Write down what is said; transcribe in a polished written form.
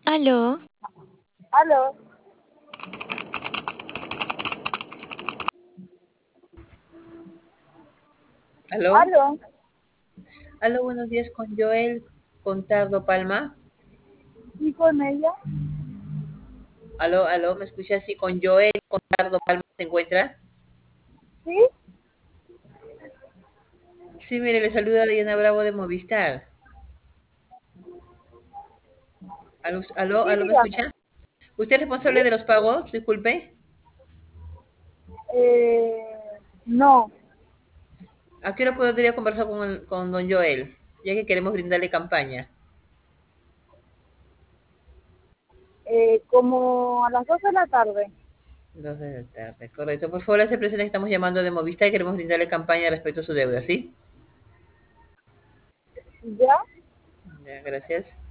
Aló, Aló, Aló, aló, aló, buenos días con Joel Contardo Palma. ¿y con ella? Aló, aló, ¿me escucha? Sí, con Joel Contardo Palma se encuentra. ¿Sí? Sí, mire, le saluda Diana Bravo de Movistar. Aló, aló, Sí, aló, ¿me dígame. escucha? ¿Usted es ¿Sí? responsable de los pagos? Disculpe. No. ¿A qué hora podría conversar con don Joel? Ya que queremos brindarle campaña. Como a las 2 de la tarde. 2 de la tarde, correcto. Por favor, hace presente que estamos llamando de Movistar y queremos brindarle campaña respecto a su deuda, ¿sí? ¿Ya? Ya, gracias.